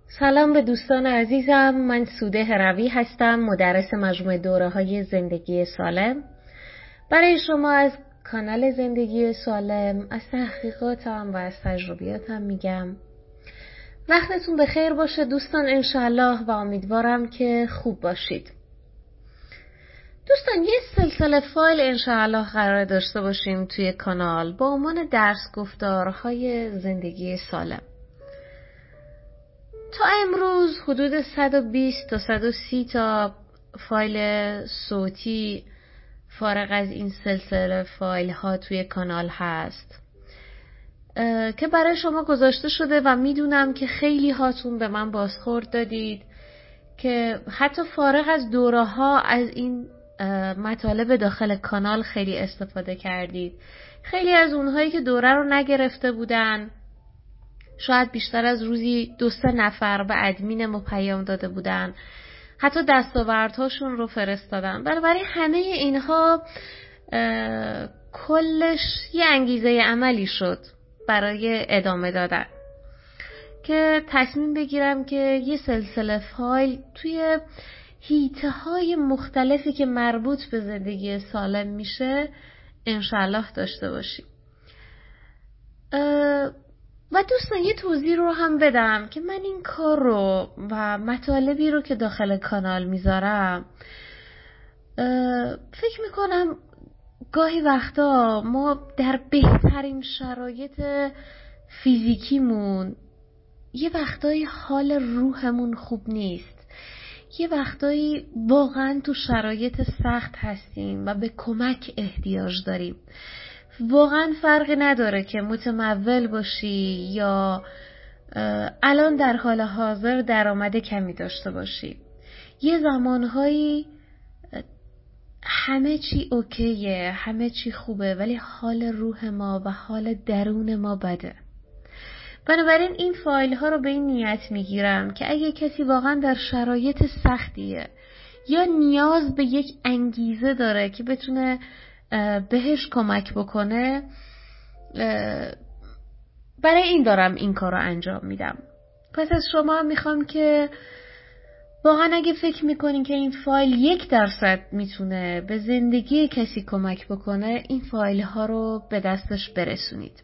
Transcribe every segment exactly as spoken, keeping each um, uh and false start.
سلام به دوستان عزیزم. من سوده هروی هستم، مدرس مجموعه دوره‌های زندگی سالم. برای شما از کانال زندگی سالم، از تحقیقاتم و از تجربیاتم میگم. وقتتون بخیر باشه دوستان انشالله و امیدوارم که خوب باشید. دوستان یه سلسله فایل انشالله قرار داشته باشیم توی کانال با عنوان درس گفتارهای زندگی سالم. تا امروز حدود صد و بیست تا صد و سی تا فایل صوتی فارغ از این سلسله فایل ها توی کانال هست که برای شما گذاشته شده و میدونم که خیلی هاتون به من بازخورد دادید که حتی فارغ از دوره ها از این مطالب داخل کانال خیلی استفاده کردید. خیلی از اونهایی که دوره رو نگرفته بودن شاید بیشتر از روزی دو سه نفر به ادمینمو پیام داده بودن، حتی دستاوردهاشون رو فرستادن. بنابراین همه اینها کلش یه انگیزه عملی شد برای ادامه دادن که تصمیم بگیرم که یه سلسله فایل توی حیطه های مختلفی که مربوط به زندگی سالم میشه انشالله داشته باشیم. و دوستان یه توضیح رو هم بدم که من این کار رو و مطالبی رو که داخل کانال میذارم فکر میکنم گاهی وقتا ما در بهترین شرایط فیزیکیمون یه وقتایی حال روحمون خوب نیست، یه وقتایی واقعا تو شرایط سخت هستیم و به کمک احتیاج داریم. واقعا فرقی نداره که متمول باشی یا الان در حال حاضر درآمد کمی داشته باشی. یه زمانهایی همه چی اوکیه، همه چی خوبه، ولی حال روح ما و حال درون ما بده. بنابراین این فایل ها رو به این نیت میگیرم که اگه کسی واقعا در شرایط سختیه یا نیاز به یک انگیزه داره که بتونه بهش کمک بکنه، برای این دارم این کار رو انجام میدم. پس از شما میخوام که واقعا اگه فکر میکنین که این فایل یک درصد میتونه به زندگی کسی کمک بکنه، این فایل ها رو به دستش برسونید.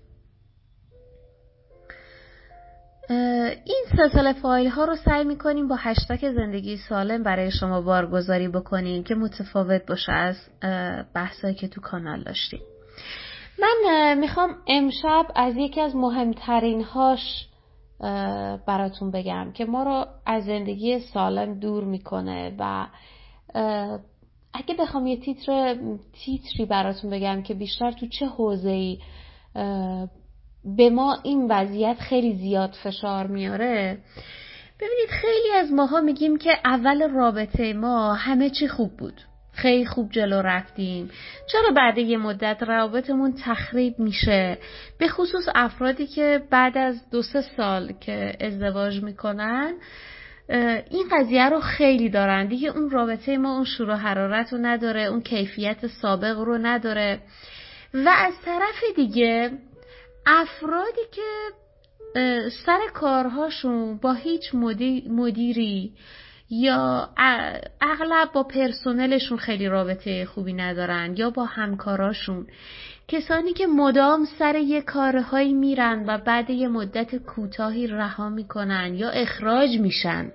این سلسله فایل ها رو سعی میکنیم با هشتگ زندگی سالم برای شما بارگذاری بکنیم که متفاوت باشه از بحثایی که تو کانال داشتیم. من میخوام امشب از یکی از مهمترین هاش براتون بگم که ما رو از زندگی سالم دور میکنه و اگه بخوام یه تیتر تیتری براتون بگم که بیشتر تو چه حوزه‌ای به ما این وضعیت خیلی زیاد فشار میاره. ببینید خیلی از ماها میگیم که اول رابطه ما همه چی خوب بود، خیلی خوب جلو رفتیم، چرا بعد یه مدت روابطمون تخریب میشه؟ به خصوص افرادی که بعد از دو سه سال که ازدواج میکنن این قضیه رو خیلی دارن دیگه. اون رابطه ما اون شور و حرارت رو نداره، اون کیفیت سابق رو نداره. و از طرف دیگه افرادی که سر کارهاشون با هیچ مدیری یا اغلب با پرسنلشون خیلی رابطه خوبی ندارن یا با همکاراشون، کسانی که مدام سر یه کارهایی میرن و بعد یه مدت کوتاهی رها میکنن یا اخراج میشن،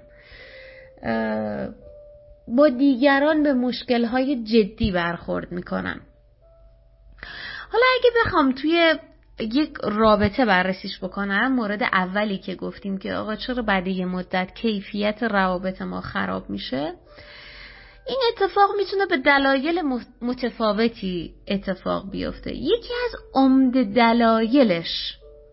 با دیگران به مشکلهای جدی برخورد میکنن. حالا اگه بخوام توی یک رابطه بررسیش بکنم، مورد اولی که گفتیم که آقا چرا بعد یه مدت کیفیت روابط ما خراب میشه، این اتفاق میتونه به دلایل متفاوتی اتفاق بیفته. یکی از عمده دلایلش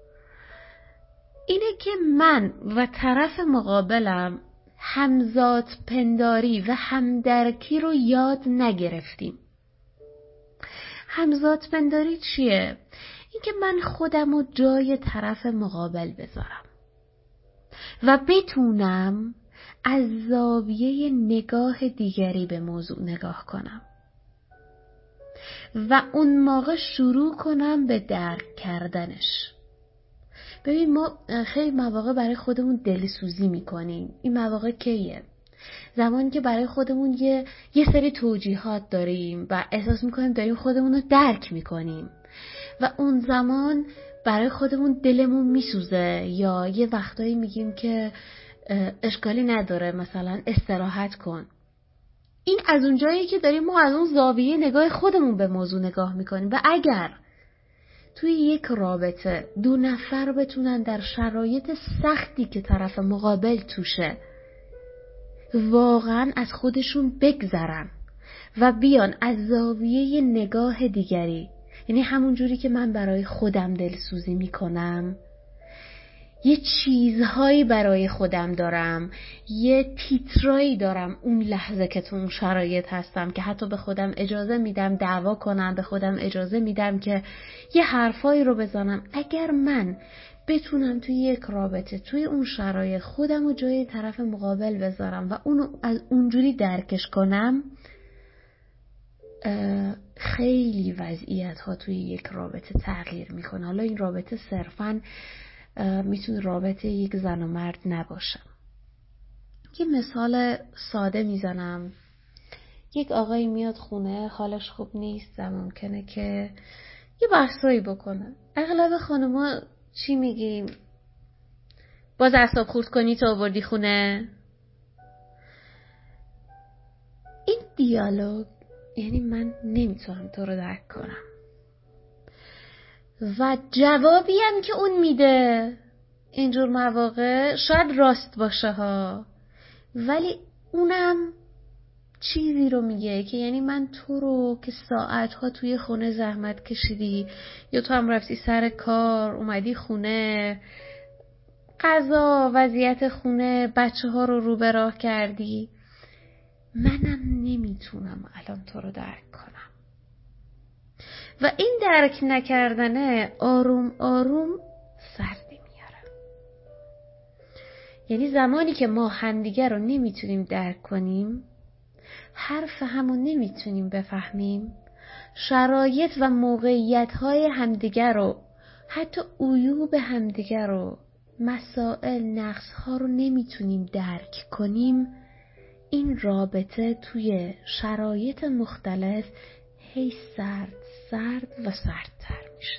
اینه که من و طرف مقابلم همزاد پنداری و همدرکی رو یاد نگرفتیم. همزاد پنداری چیه؟ این که من خودم رو جای طرف مقابل بذارم و بتونم از زاویه نگاه دیگری به موضوع نگاه کنم و اون موقع شروع کنم به درک کردنش. ببین ما خیلی مواقع برای خودمون دلسوزی میکنیم. این مواقع کیه؟ زمانی که برای خودمون یه یه سری توجیهات داریم و احساس میکنیم داریم خودمون رو درک میکنیم و اون زمان برای خودمون دلمون میسوزه، یا یه وقتایی میگیم که اشکالی نداره، مثلا استراحت کن. این از اون جایی که داریم ما از اون زاویه نگاه خودمون به موضوع نگاه میکنیم. و اگر توی یک رابطه دو نفر بتونن در شرایط سختی که طرف مقابل توشه واقعا از خودشون بگذرن و بیان از زاویه نگاه دیگری، یعنی همون جوری که من برای خودم دلسوزی میکنم، یه چیزهایی برای خودم دارم، یه تیترایی دارم اون لحظه که تو اون شرایط هستم که حتی به خودم اجازه میدم دعوا کنم، به خودم اجازه میدم که یه حرفایی رو بزنم. اگر من بتونم توی یک رابطه توی اون شرایط خودم رو جای طرف مقابل بذارم و اونو از اونجوری درکش کنم، خیلی وضعیت ها توی یک رابطه تغییر میکنه. حالا این رابطه صرفاً میتونه رابطه یک زن و مرد نباشه. یه مثال ساده میزنم. یک آقایی میاد خونه، حالش خوب نیست و ممکنه که یه بحثایی بکنه. اغلب خانوما چی میگیم؟ باز اعصاب خورد کنی تو آوردی خونه؟ این دیالوگ یعنی من نمیتونم تو رو درک کنم. و جوابی هم که اون میده اینجور مواقع شاید راست باشه ها، ولی اونم چیزی رو میگه که یعنی من تو رو که ساعتها توی خونه زحمت کشیدی، یا تو هم رفتی سر کار اومدی خونه، غذا، وضعیت خونه، بچه ها رو رو به راه کردی، منم نمیتونم الان تو رو درک کنم. و این درک نکردنه آروم آروم سردی میاره. یعنی زمانی که ما همدیگر رو نمیتونیم درک کنیم، حرف همو نمیتونیم بفهمیم، شرایط و موقعیت‌های همدیگر رو، حتی عیوب همدیگر رو، مسائل، نقص‌ها رو نمیتونیم درک کنیم، این رابطه توی شرایط مختلف هی سرد سرد و سردتر میشه.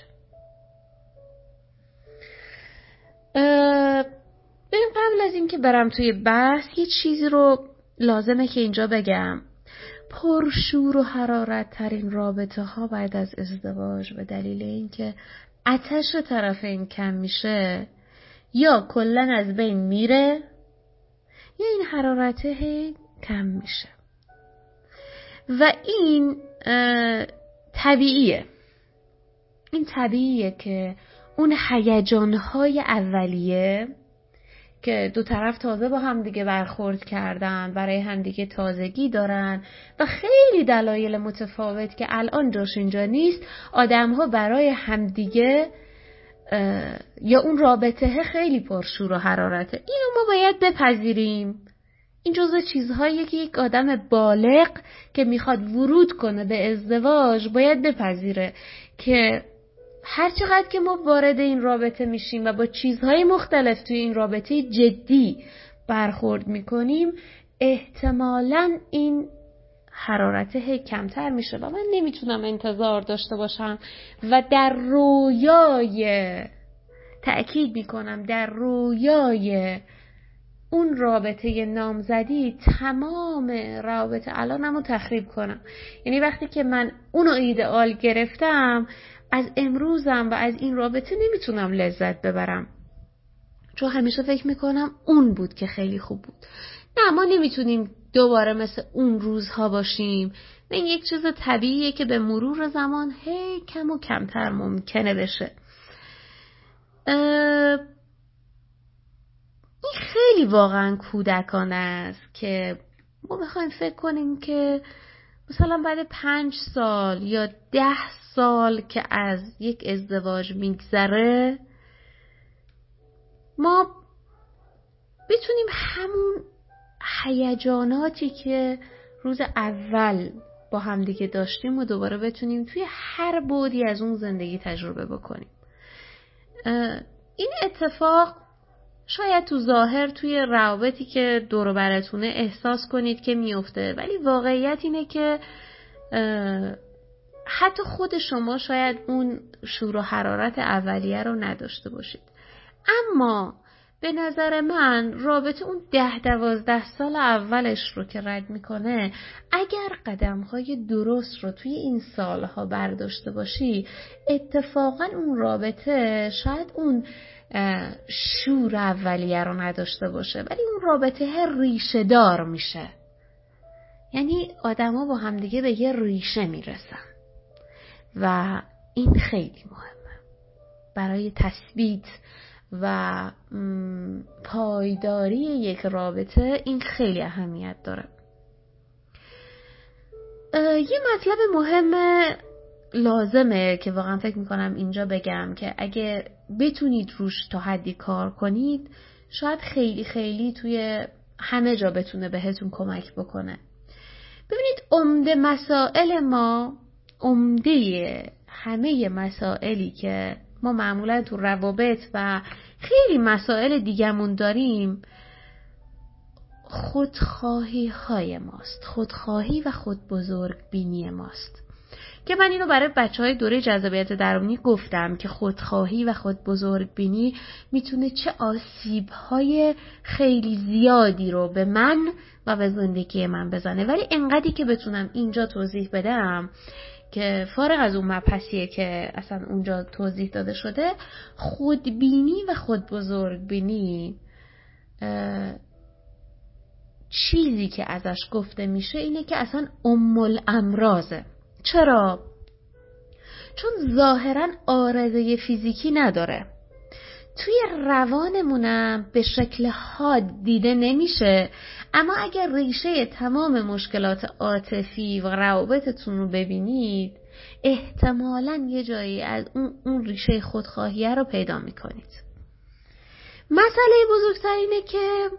ببین قبل از این که برم توی بحث یه چیزی رو لازمه که اینجا بگم. پرشور و حرارت ترین رابطه ها بعد از ازدواج به دلیل اینکه آتش طرفین کم میشه یا کلن از بین میره یا این حرارته هی کم میشه. و این طبیعیه. این طبیعیه که اون هیجان‌های اولیه که دو طرف تازه با هم دیگه برخورد کردن، برای هم دیگه تازگی دارن و خیلی دلایل متفاوت که الان جاش اینجا نیست، آدم‌ها برای هم دیگه یا اون رابطه خیلی پرشور و حرارته. اینو ما باید بپذیریم. این جزء چیزهاییه که یک آدم بالغ که میخواد ورود کنه به ازدواج باید بپذیره که هر چقدر که ما وارد این رابطه میشیم و با چیزهای مختلف توی این رابطه جدی برخورد میکنیم، احتمالاً این حرارته کمتر میشه و من نمیتونم انتظار داشته باشم و در رویای تأکید میکنم در رویای اون رابطه نامزدی تمام روابط الانمو تخریب کنم. یعنی وقتی که من اونو ایدئال گرفتم، از امروزم و از این رابطه نمیتونم لذت ببرم، چون همیشه فکر میکنم اون بود که خیلی خوب بود. نه، ما نمیتونیم دوباره مثل اون روزها باشیم. نه، این یک چیز طبیعیه که به مرور زمان هی کم و کمتر ممکنه بشه. این خیلی واقعا کودکانه است که ما بخوایم فکر کنیم که مثلا بعد پنج سال یا ده سال که از یک ازدواج میگذره ما بتونیم همون هیجاناتی که روز اول با هم دیگه داشتیم و دوباره بتونیم توی هر بعدی از اون زندگی تجربه بکنیم. این اتفاق شاید تو ظاهر توی روابطی که دور و براتونه احساس کنید که میفته، ولی واقعیت اینه که حتی خود شما شاید اون شور و حرارت اولیه رو نداشته باشید. اما به نظر من رابطه اون ده دوازده سال اولش رو که رد میکنه، اگر قدمهای درست رو توی این سالها برداشته باشی، اتفاقا اون رابطه شاید اون شور اولیه رو نداشته باشه، ولی اون رابطه ریشه دار میشه. یعنی آدم ها با همدیگه به یه ریشه میرسن و این خیلی مهمه برای تثبیت و پایداری یک رابطه. این خیلی اهمیت داره. یه مطلب مهمه لازمه که واقعا فکر میکنم اینجا بگم که اگه بتونید روش تا حدی کار کنید، شاید خیلی خیلی توی همه جا بتونه بهتون کمک بکنه. ببینید، عمده مسائل ما، عمده همه مسائلی که ما معمولا تو روابط و خیلی مسائل دیگمون داریم، خودخواهی های ماست، خودخواهی و خود بزرگ بینی ماست. که من اینو برای بچه های دوره جذابیت درونی گفتم که خودخواهی و خود بزرگ بینی میتونه چه آسیب های خیلی زیادی رو به من و به زندگی من بزنه. ولی انقدری که بتونم اینجا توضیح بدم که فارغ از اون مبحثیه که اصلا اونجا توضیح داده شده، خودبینی و خود بزرگ بینی چیزی که ازش گفته میشه اینه که اصلا ام الامراضه. چرا؟ چون ظاهرا عارضه فیزیکی نداره، توی روانمونم به شکل حاد دیده نمیشه، اما اگر ریشه تمام مشکلات عاطفی و روابطتون رو ببینید، احتمالاً یه جایی از اون, اون ریشه خودخواهیه رو پیدا میکنید. مسئله بزرگتر اینه که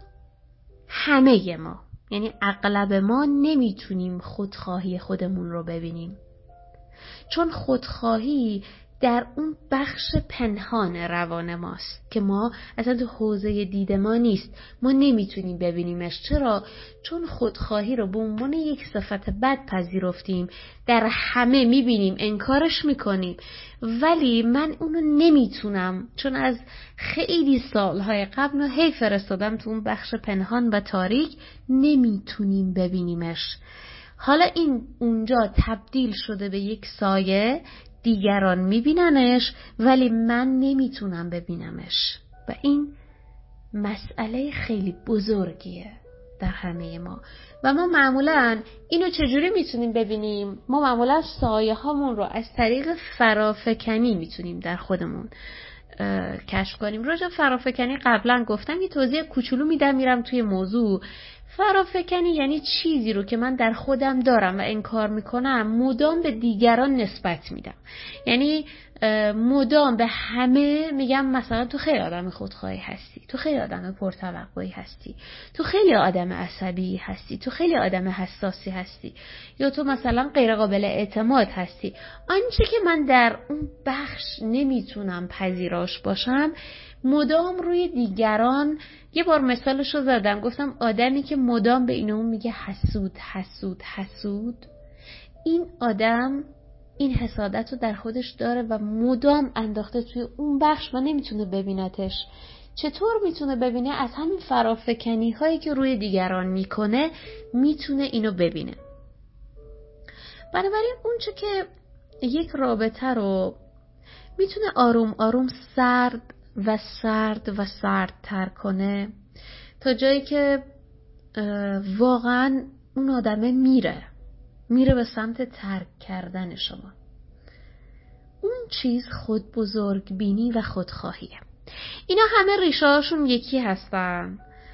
همه ما، یعنی اغلب ما، نمیتونیم خودخواهی خودمون رو ببینیم، چون خودخواهی در اون بخش پنهان روان ماست که ما اصلا تو حوزه دید ما نیست، ما نمیتونیم ببینیمش. چرا؟ چون خودخواهی رو به عنوان یک صفت بد پذیرفتیم، در همه میبینیم، انکارش میکنیم، ولی من اونو نمیتونم، چون از خیلی سالهای قبل هی فرستادم تو اون بخش پنهان و تاریک، نمیتونیم ببینیمش. حالا این اونجا تبدیل شده به یک سایه، دیگران میبیننش ولی من نمیتونم ببینمش و این مسئله خیلی بزرگیه در همه ما. و ما معمولا اینو چجوری میتونیم ببینیم؟ ما معمولا سایه هامون رو از طریق فرافکنی میتونیم در خودمون کشف کنیم. راجع فرافکنی قبلا گفتم، یه توضیح کوچولو میدم میرم توی موضوع. فرافکنی یعنی چیزی رو که من در خودم دارم و انکار میکنم مدام به دیگران نسبت میدم. یعنی مدام به همه میگم مثلا تو خیلی آدم خودخواهی هستی، تو خیلی آدم پرتوقعی هستی، تو خیلی آدم عصبی هستی، تو خیلی آدم حساسی هستی، یا تو مثلا غیر قابل اعتماد هستی. آنچه که من در اون بخش نمیتونم پذیراش باشم مدام روی دیگران. یه بار مثالشو زدم، گفتم آدمی که مدام به این اون میگه حسود حسود حسود، این آدم این حسادت رو در خودش داره و مدام انداخته توی اون بخش و نمیتونه ببینتش. چطور میتونه ببینه؟ از همین فرافکنی هایی که روی دیگران میکنه میتونه اینو ببینه. بنابراین اونچه که یک رابطه رو میتونه آروم آروم سرد و سرد و سردتر کنه تا جایی که واقعا اون آدمه میره میره به سمت ترک کردن شما. اون چیز خود بزرگ بینی و خودخواهیه. اینا همه ریشه هاشون یکی هستن.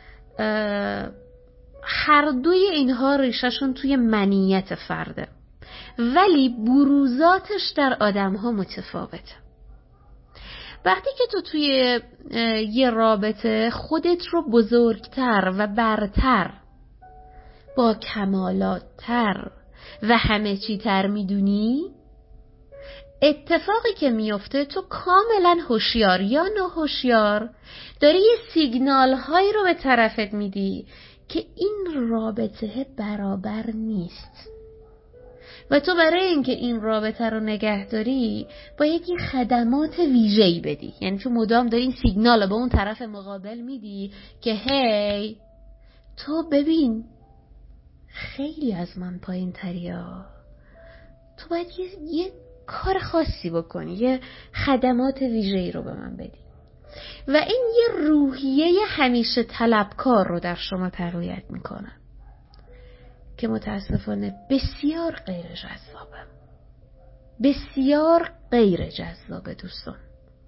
هر دوی اینها ریشهشون توی منیت فرده، ولی بروزاتش در آدم ها متفاوته. وقتی که تو توی یه رابطه خودت رو بزرگتر و برتر، با کمالاتتر و همه چی تر میدونی، اتفاقی که میفته تو کاملا هوشیار یا ناهوشیار داری یه سیگنال هایی رو به طرفت میدی که این رابطه برابر نیست و تو برای اینکه این رابطه رو نگه داری باید یه خدمات ویژه‌ای بدی. یعنی تو مدام داری این سیگنال رو به اون طرف مقابل میدی که هی تو ببین خیلی از من پایین تریا، تو باید یه, یه کار خاصی بکنی، یه خدمات ویژه‌ای رو به من بدی و این یه روحیه همیشه طلبکار رو در شما تقویت میکنه که متاسفانه بسیار غیر جذابه، بسیار غیر جذابه دوستان.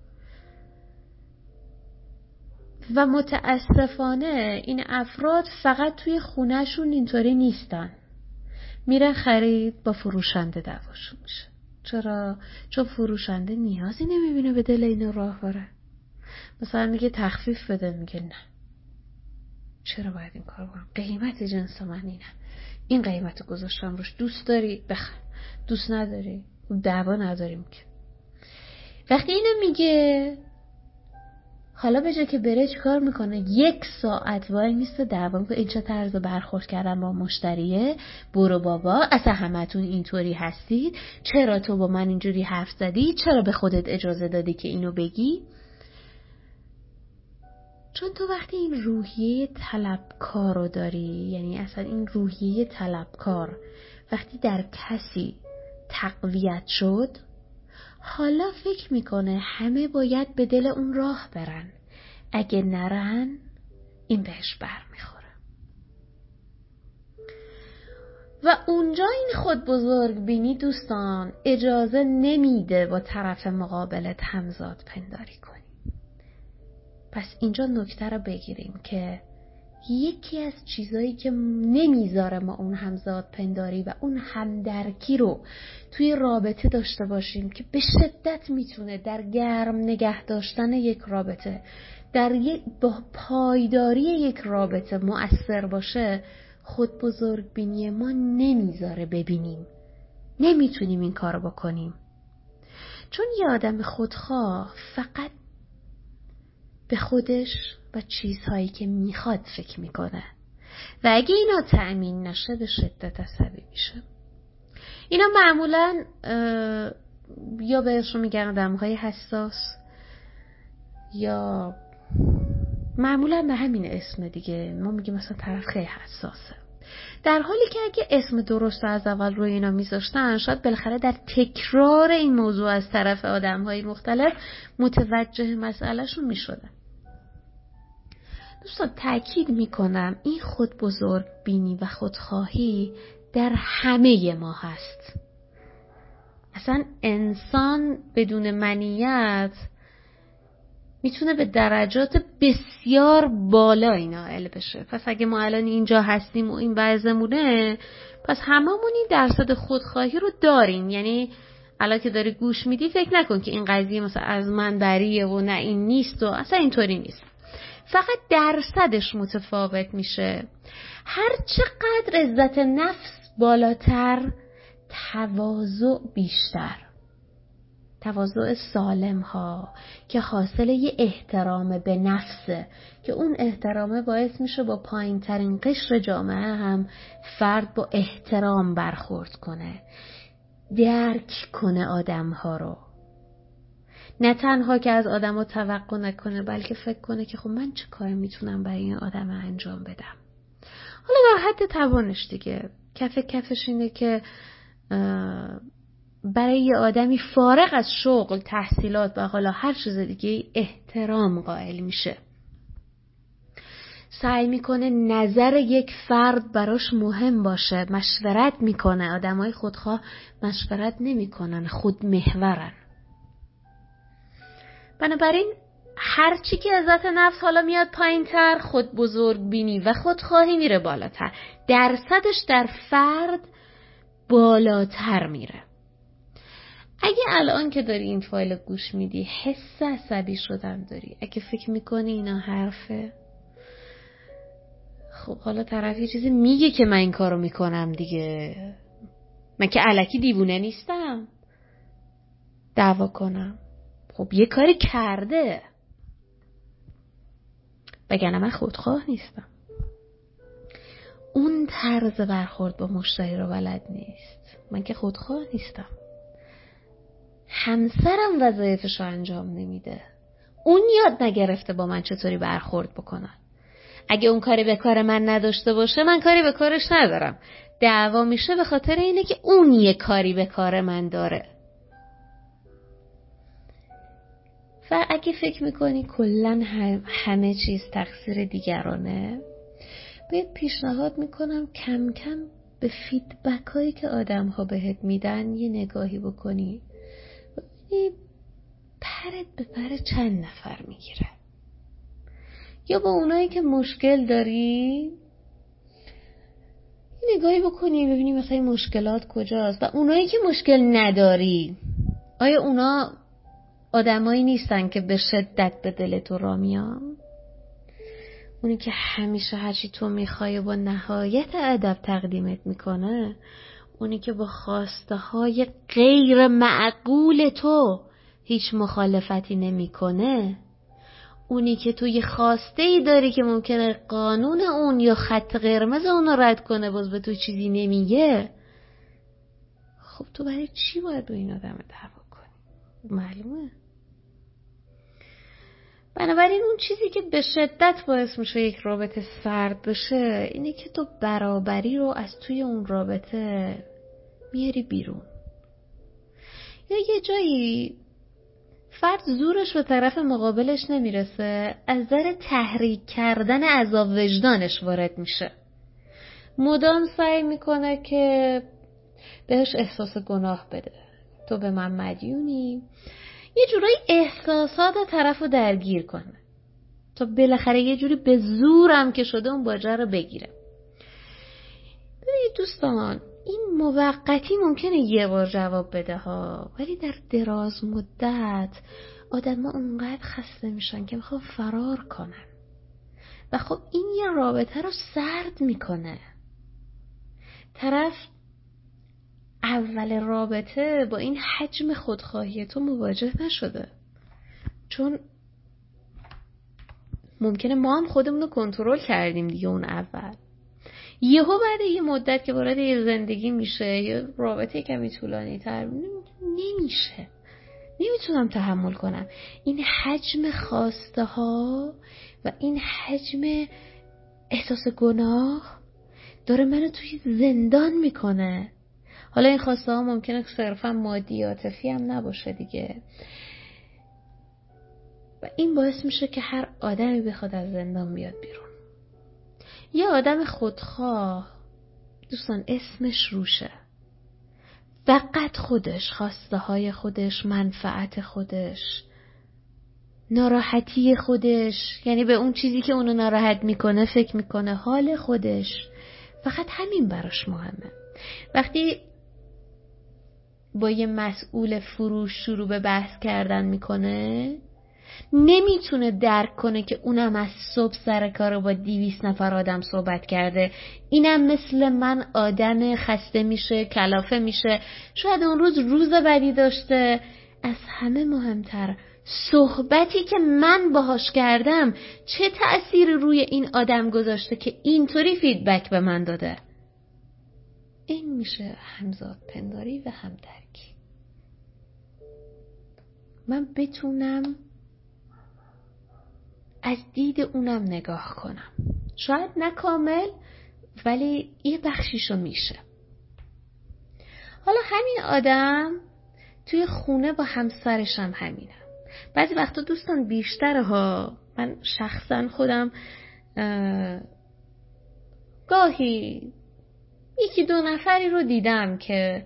و متاسفانه این افراد فقط توی خونهشون اینطوری نیستن، میرن خرید با فروشنده دعواشون میشه. چرا؟ چون فروشنده نیازی نمیبینه به دل اینو راه بره. مثلا میگه تخفیف بده، میگه نه، چرا باید این کار کنم؟ قیمت جنس من اینه، این قیمت گذاشتم روش، دوست داری بخر، دوست نداری دعوا نداریم که. وقتی اینو میگه حالا به جای که بره چی کار میکنه؟ یک ساعت وای میسته دعوا میکنه. این چه طرز برخورد کردن با مشتریه؟ برو بابا، اصلا همتون اینطوری هستید، چرا تو با من اینجوری حرف زدی؟ چرا به خودت اجازه دادی که اینو بگی؟ چون تو وقتی این روحیه طلبکار رو داری، یعنی اصلا این روحیه طلبکار وقتی در کسی تقویت شد، حالا فکر میکنه همه باید به دل اون راه برن، اگه نرن این بهش بر میخوره. و اونجا این خود بزرگ بینی دوستان اجازه نمیده با طرف مقابلت همزاد پنداری کنی. پس اینجا نکته رو بگیریم که یکی از چیزایی که نمیذاره ما اون همزاد پنداری و اون همدرکی رو توی رابطه داشته باشیم که به شدت میتونه در گرم نگه داشتن یک رابطه، در یک با پایداری یک رابطه مؤثر باشه، خود بزرگ بینی ما نمیذاره ببینیم، نمیتونیم این کارو بکنیم. چون یه آدم خودخواه فقط به خودش و چیزهایی که میخواد فکر میکنه و اگه اینا تأمین نشه به شدت عصبی میشه. اینا معمولا یا بهشون میگن آدمهای حساس، یا معمولا به همین اسم دیگه ما میگیم مثلا طرف خیلی حساسه، در حالی که اگه اسم درست از اول روی اینا میذاشتن شاید بالاخره در تکرار این موضوع از طرف آدمهای مختلف متوجه مسئلهشون میشدن. دوستان تأکید میکنم این خود بزرگ بینی و خودخواهی در همه ما هست. اصلا انسان بدون منیت میتونه به درجات بسیار بالا نائل بشه. پس اگه ما الان اینجا هستیم و این وضعمونه، پس هممون این درصد خودخواهی رو داریم. یعنی الان که داری گوش میدی فکر نکن که این قضیه مثلا از من بریه و نه این نیست و اصلا اینطوری نیست، فقط درصدش متفاوت میشه. هر چقدر عزت نفس بالاتر، تواضع بیشتر، تواضع سالم ها که حاصل یه احترام به نفسه که اون احترامه باعث میشه با پایین ترین قشر جامعه هم فرد با احترام برخورد کنه، درک کنه آدم ها رو، نه تنها که از آدم ها توقع نکنه بلکه فکر کنه که خب من چه کار میتونم برای این آدم انجام بدم. حالا در حد توانش دیگه، کف کفش اینه که برای یه آدمی فارغ از شغل، تحصیلات و حالا هر چیز دیگه احترام قائل میشه، سعی میکنه نظر یک فرد براش مهم باشه، مشورت میکنه. آدمای خودخواه مشورت نمیکنن، خود محورن. بنابراین هرچی که عزت نفس حالا میاد پایین تر، خود بزرگ بینی و خودخواهی میره بالاتر، درصدش در فرد بالاتر میره. اگه الان که داری این فایل گوش میدی حس عصبی شدن داری، اگه فکر میکنی اینا حرفه، خب حالا طرف یه چیزی میگه که من این کارو میکنم دیگه، من که الکی دیوونه نیستم. دعوا کنم؟ خب یه کاری کرده، وگرنه من خودخواه نیستم. اون طرز برخورد با مشتری رو بلد نیست، من که خودخواه نیستم. همسرم وظایفش رو انجام نمیده، اون یاد نگرفته با من چطوری برخورد بکنن. اگه اون کاری به کار من نداشته باشه، من کاری به کارش ندارم. دعوا میشه به خاطر اینه که اون یه کاری به کار من داره. و اگه فکر میکنی کلن همه چیز تقصیر دیگرانه، بهت پیشنهاد میکنم کم کم به فیدبک هایی که آدم ها بهت میدن یه نگاهی بکنی. ببینی پرت به پر چند نفر میگیره. یا با اونایی که مشکل داری نگاهی بکنی ببینی مثلا این مشکلات کجاست. و اونایی که مشکل نداری، آیا اونا آدمایی نیستن که به شدت به دل تو را میان؟ اونی که همیشه هرچی تو میخوای با نهایت ادب تقدیمت میکنه، اونی که با خواسته های غیر معقول تو هیچ مخالفتی نمیکنه، اونی که تو یه خواسته ای داری که ممکنه قانون اون یا خط قرمز اون رو رد کنه باز به تو چیزی نمیگه، خب تو برای چی باید با این آدم دعوا کنی؟ معلومه. بنابراین اون چیزی که به شدت باعث میشه یک رابطه سرد بشه اینه که تو برابری رو از توی اون رابطه میاری بیرون. یا یه جایی فرد زورش به طرف مقابلش نمیرسه، از نظر تحریک کردن عذاب وجدانش وارد میشه، مدام سعی میکنه که بهش احساس گناه بده. تو به من مدیونی، یه جورایی احساسات طرف رو درگیر کنه تا بالاخره یه جوری به زورم که شده اون باجه رو بگیره. ببینید دوستان، این موقتی ممکنه یه بار جواب بده ها، ولی در دراز مدت آدم ها اونقدر خسته میشن که میخوان فرار کنن و خب این یه رابطه رو سرد میکنه. طرف اول رابطه با این حجم خودخواهی تو مواجه نشده، چون ممکنه ما هم خودمون رو کنترل کردیم دیگه اون اول. یهو بعد یه مدت که وارد یه زندگی میشه یا رابطه کمی طولانی تر، نمیشه، نمیتونم تحمل کنم این حجم خواسته ها و این حجم احساس گناه داره منو توی زندان میکنه. حالا این خواسته ها ممکنه صرفا مادی عاطفی هم نباشه دیگه، و این باعث میشه که هر آدمی بخواد از زندان بیاد بیرون. یه آدم خودخواه دوستان اسمش روشه، فقط خودش، خواسته های خودش، منفعت خودش، ناراحتی خودش، یعنی به اون چیزی که اونو ناراحت میکنه فکر میکنه، حال خودش، فقط همین براش مهمه. وقتی با یه مسئول فروش شروع به بحث کردن میکنه، نمیتونه درک کنه که اونم از صبح سر کار با دیویس نفر آدم صحبت کرده، اینم مثل من آدم خسته میشه، کلافه میشه، شاید اون روز روز بدی داشته. از همه مهمتر صحبتی که من باهاش کردم چه تأثیری روی این آدم گذاشته که اینطوری فیدبک به من داده. این میشه همزاد پنداری و همدرکی. من بتونم از دید اونم نگاه کنم، شاید نه کامل ولی یه بخشیشو میشه. حالا همین آدم توی خونه با همسرش هم همینه. بعضی وقتا دوستان بیشتره ها، من شخصا خودم گاهی یکی دو نفری رو دیدم که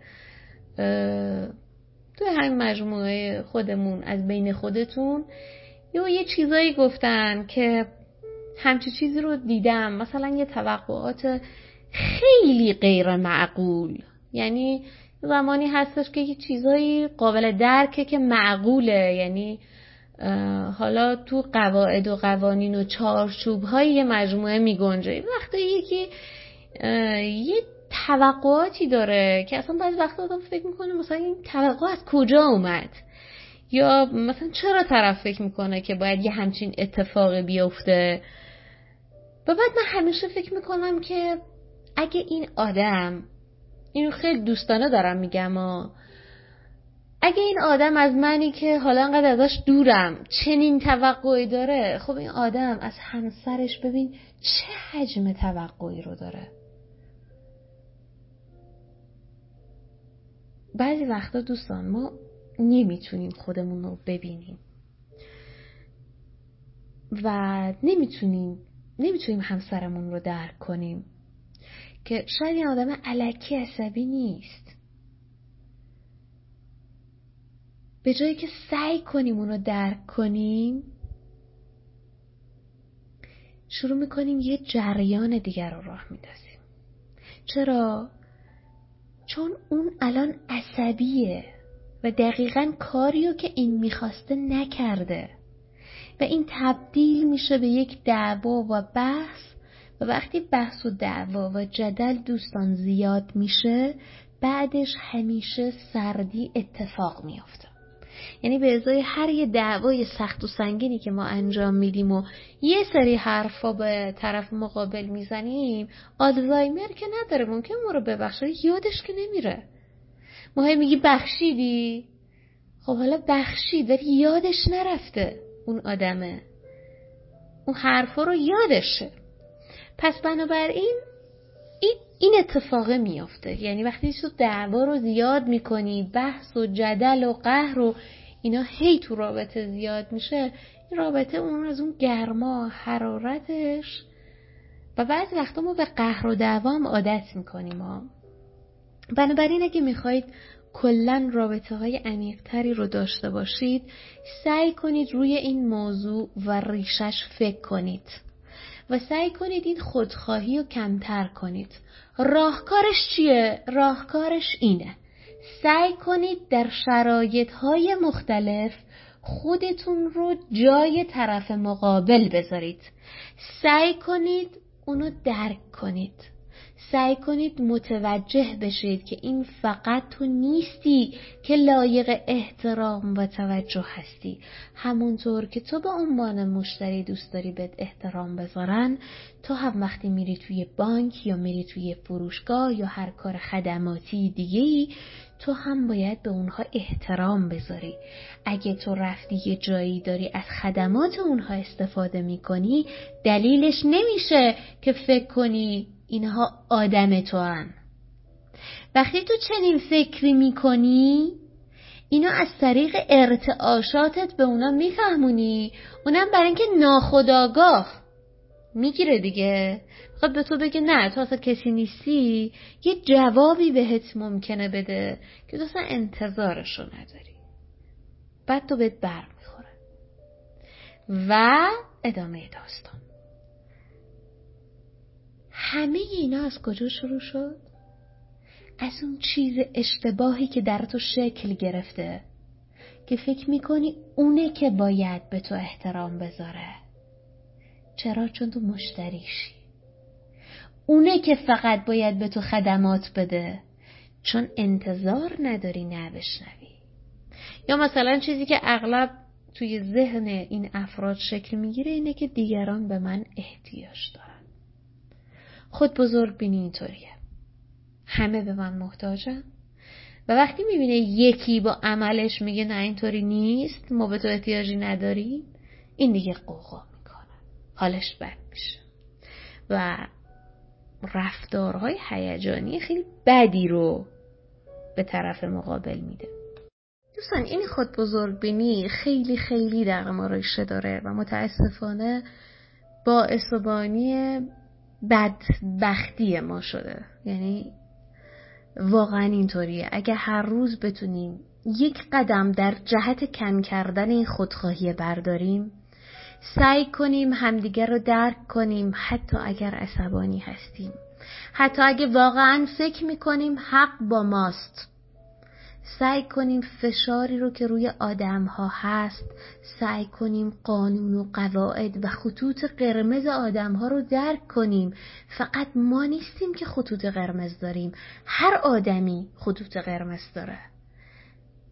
توی همین مجموعه خودمون از بین خودتون یا یه چیزایی گفتن که همچی چیزی رو دیدم، مثلا یه توقعات خیلی غیر معقول، یعنی زمانی هستش که یه چیزایی قابل درکه که معقوله، یعنی حالا تو قواعد و قوانین و چارچوب‌های یه مجموعه میگنجه. وقتی یکی یه توقعاتی داره که اصلا بعضی وقتا آدم فکر میکنه مثلا این توقع از کجا اومد، یا مثلا چرا طرف فکر میکنه که باید یه همچین اتفاقی بیفته. و بعد من همیشه فکر میکنم که اگه این آدم، اینو خیلی دوستانه دارم میگم، اگه این آدم از منی که حالا انقدر ازش دورم چنین توقعی داره، خب این آدم از همسرش ببین چه حجم توقعی رو داره. بعضی وقتا دوستان ما نمیتونیم خودمون رو ببینیم و نمیتونیم نمیتونیم همسرمون رو درک کنیم که شاید این آدم الکی عصبی نیست. به جایی که سعی کنیم اون رو درک کنیم، شروع میکنیم یه جریان دیگر رو راه میندازیم. چرا؟ چون اون الان عصبیه و دقیقاً کاریو که این میخواسته نکرده و این تبدیل میشه به یک دعوا و بحث. و وقتی بحث و دعوا و جدل دوستان زیاد میشه، بعدش همیشه سردی اتفاق میافته. یعنی به ازای هر یه دعوای سخت و سنگینی که ما انجام میدیم و یه سری حرفا به طرف مقابل میزنیم، آلزایمر که نداره، ممکن ما رو ببخشه، یادش که نمیره. ما هی میگی بخشیدی، خب حالا بخشید ولی یادش نرفته اون آدمه، اون حرفا رو یادشه. پس بنابراین این این اتفاقه میافته. یعنی وقتی تو دعوا رو زیاد میکنی، بحث و جدل و قهر و اینا هی تو رابطه زیاد میشه، این رابطه اون از اون گرما حرارتش، و بعضی وقتا ما به قهر و دعوا هم عادت میکنیم ها. بنابراین اگه میخواید کلن رابطه های عمیق تری رو داشته باشید، سعی کنید روی این موضوع و ریشش فکر کنید و سعی کنید این خودخواهی رو کمتر کنید. راهکارش چیه؟ راهکارش اینه: سعی کنید در شرایط‌های مختلف خودتون رو جای طرف مقابل بذارید. سعی کنید اونو درک کنید. سعی کنید متوجه بشید که این فقط تو نیستی که لایق احترام و توجه هستی. همونطور که تو به عنوان مشتری دوست داری بهت احترام بذارن، تو هم وقتی میری توی بانک یا میری توی فروشگاه یا هر کار خدماتی دیگه‌ای، تو هم باید به اونها احترام بذاری. اگه تو رفتی یه جایی داری از خدمات اونها استفاده میکنی، دلیلش نمیشه که فکر کنی اینها آدم تو هن. وقتی تو چنین فکری میکنی، اینو از طریق ارتعاشاتت به اونا میفهمونی، اونم برای اینکه ناخودآگاه میگیره دیگه، خب به تو بگه نه تو اصلا کسی نیستی، یه جوابی بهت ممکنه بده که تو اصلا انتظارشو نداری. بعد تو بهت بر میخوره. و ادامه داستان. همه اینا از کجا شروع شد؟ از اون چیز اشتباهی که در تو شکل گرفته که فکر میکنی اونه که باید به تو احترام بذاره. چرا؟ چون تو مشتریشی. اونه که فقط باید به تو خدمات بده، چون انتظار نداری نه بشنوی. یا مثلا چیزی که اغلب توی ذهن این افراد شکل میگیره اینه که دیگران به من احتیاج دارن. خود بزرگ بینی اینطوریه، همه به من محتاجن، و وقتی میبینه یکی با عملش میگه نه اینطوری نیست، ما به تو احتیاجی نداریم، این دیگه قوقا میکنه، حالش بد میشه و رفتارهای هیجانی خیلی بدی رو به طرف مقابل میده. دوستان این خود بزرگ بینی خیلی خیلی در ما ریشه داره و متاسفانه باعث و بانی بدبختی ما شده. یعنی واقعا اینطوریه. اگه هر روز بتونیم یک قدم در جهت کم کردن این خودخواهی برداریم، سعی کنیم همدیگر رو درک کنیم، حتی اگر عصبانی هستیم، حتی اگه واقعا فکر میکنیم حق با ماست، سعی کنیم فشاری رو که روی آدم ها هست، سعی کنیم قانون و قواعد و خطوط قرمز آدم ها رو درک کنیم. فقط ما نیستیم که خطوط قرمز داریم، هر آدمی خطوط قرمز داره.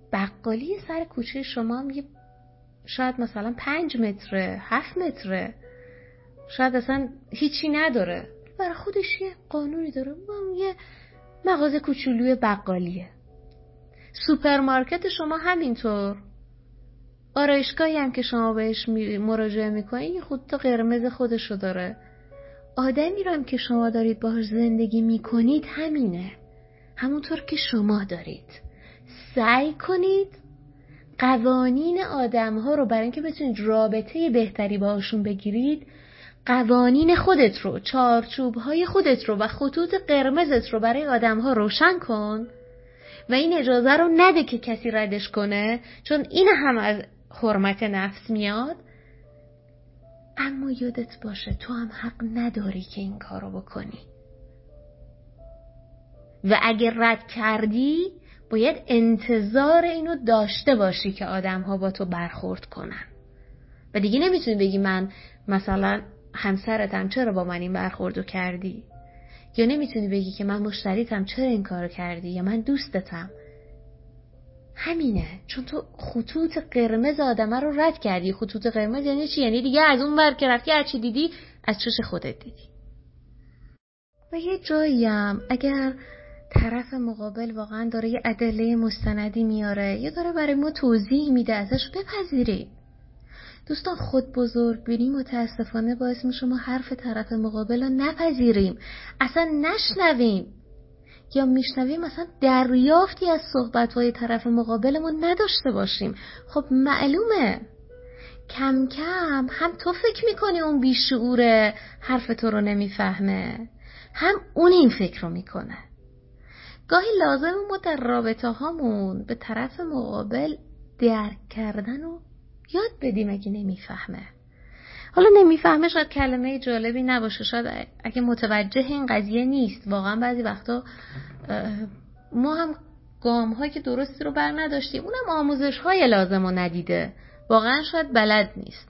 بقالی سر کوچه شما هم یه شاید مثلا پنج متره، هفت متره، شاید اصلا هیچی نداره، برای خودش یه قانونی داره، من یه مغازه کوچولوی بقالیه. سوپرمارکت شما همینطور، آرایشگاهی هم که شما بهش مراجعه میکنید یه خطوط قرمز خودشو داره. آدمی رو هم که شما دارید باهاش زندگی میکنید همینه، همونطور که شما دارید. سعی کنید قوانین آدم‌ها رو برای اینکه بتونید رابطه بهتری باهاشون بگیرید، قوانین خودت رو، چارچوب‌های خودت رو و خطوط قرمزت رو برای آدم‌ها روشن کن و این اجازه رو نده که کسی ردش کنه، چون این هم از حرمت نفس میاد. اما یادت باشه تو هم حق نداری که این کارو بکنی و اگر رد کردی باید انتظار اینو داشته باشی که آدم‌ها با تو برخورد کنن و دیگه نمیتونی بگی من مثلا همسرتم چرا با من این برخوردو کردی، یا نمیتونی بگی که من مشتریتم چرا این کارو کردی، یا من دوستتم. همینه، چون تو خطوط قرمز آدمه رو رد کردی. خطوط قرمز یعنی چی؟ یعنی دیگه از اون ور که رفتی هر چی دیدی از چش خودت دیدی. و یه جایی هم اگر طرف مقابل واقعا داره یه ادله مستندی میاره یا داره برای ما توضیح میده ازش بپذیریم. دوستان خود بزرگ بینی متاسفانه باعث میشه ما حرف طرف مقابل رو نپذیریم، اصلا نشنویم، یا میشنویم مثلا دریافتی از صحبت‌های طرف مقابلمون نداشته باشیم. خب معلومه کم کم هم تو فکر میکنی اون بیشعوره حرف تو رو نمیفهمه، هم اون این فکر رو میکنه. گاهی لازمه ما در رابطه هامون به طرف مقابل درک کردن و یاد بدیم اگه نمیفهمه. حالا نمیفهمه شاید کلمه جالبی نباشه، شاید اگه متوجه این قضیه نیست، واقعا بعضی وقتا ما هم گام های که درستی رو بر نداشتیم، اونم آموزش های لازم رو ندیده، واقعا شاید بلد نیست.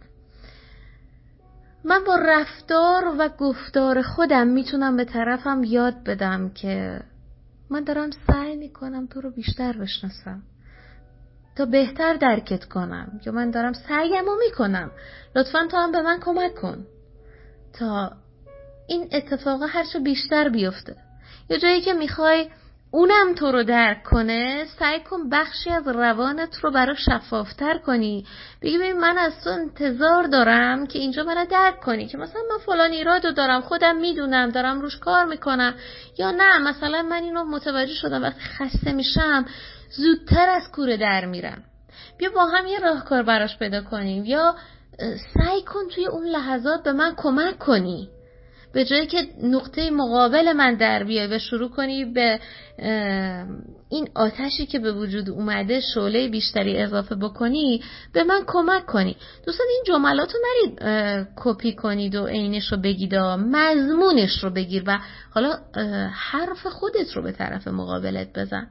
من با رفتار و گفتار خودم میتونم به طرفم یاد بدم که من دارم سعی میکنم تو رو بیشتر بشناسم تا بهتر درکت کنم، یا من دارم سعیمو میکنم، لطفاً تو هم به من کمک کن تا این اتفاقا هرچه بیشتر بیفته. یا جایی که میخوای اونم تو رو درک کنه، سعی کن بخشی از روانت رو برای شفافتر کنی، بگی ببین من از تو انتظار دارم که اینجا منو درک کنی، که مثلا من فلان ایرادو دارم، خودم میدونم، دارم روش کار میکنم، یا نه مثلا من اینو متوجه شدم وقتی خسته میشم زودتر از کوره در میرم، بیا با هم یه راهکار براش پیدا کنیم، یا سعی کن توی اون لحظات به من کمک کنی، به جایی که نقطه مقابل من در بیای و شروع کنی به این آتشی که به وجود اومده شعله بیشتری اضافه بکنی، به من کمک کنی. دوستان این جملات رو نرید کپی کنید و عینش رو بگید، مضمونش رو بگیر و حالا حرف خودت رو به طرف مقابلت بزن.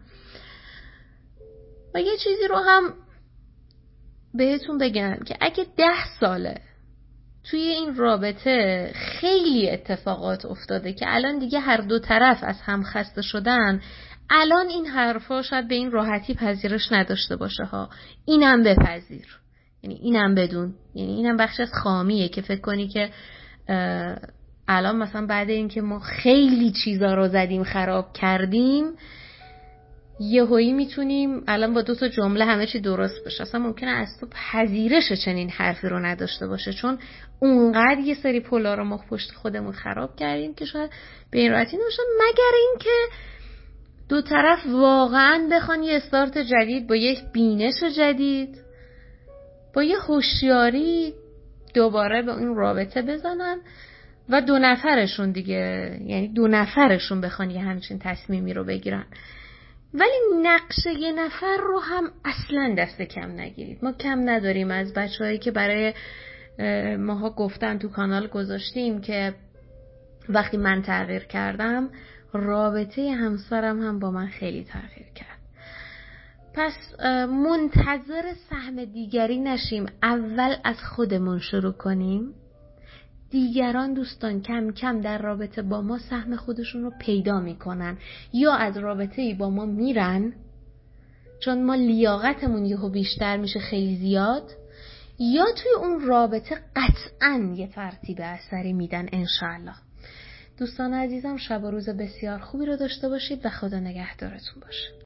و یه چیزی رو هم بهتون بگم که اگه ده ساله توی این رابطه خیلی اتفاقات افتاده که الان دیگه هر دو طرف از هم خسته شدن، الان این حرفا شاید به این راحتی پذیرش نداشته باشه ها، اینم بپذیر، یعنی اینم بدون، یعنی اینم بخش از خامیه که فکر کنی که الان مثلا بعد اینکه ما خیلی چیزا رو زدیم خراب کردیم یهویی میتونیم الان با دو تا جمله همه چی درست بشه. اصلا ممکنه از تو پذیرش چنین حرفی رو نداشته باشه، چون اونقدر یه سری پولا رو ما پشت خودمون خراب کردیم که شاید به این راحتی نباشه، مگر اینکه دو طرف واقعا بخوان یه استارت جدید با یک بینش جدید، با یه هوشیاری دوباره به این رابطه بزنن و دو نفرشون دیگه، یعنی دو نفرشون بخوان یه همچین تصمیمی رو بگیرن. ولی نقش یه نفر رو هم اصلا دست کم نگیرید. ما کم نداریم از بچه‌هایی که برای ماها گفتن تو کانال گذاشتیم که وقتی من تغییر کردم رابطه همسرم هم با من خیلی تغییر کرد. پس منتظر سهم دیگری نشیم، اول از خودمون شروع کنیم. دیگران دوستان کم کم در رابطه با ما سهم خودشون رو پیدا میکنن، یا از رابطه‌ای با ما میرن چون ما لیاقتمون یهو بیشتر میشه خیلی زیاد، یا توی اون رابطه قطعاً یه ترتیب اثری میدن انشاءالله. دوستان عزیزم، شب و روز بسیار خوبی رو داشته باشید و خدا نگهدارتون باشه.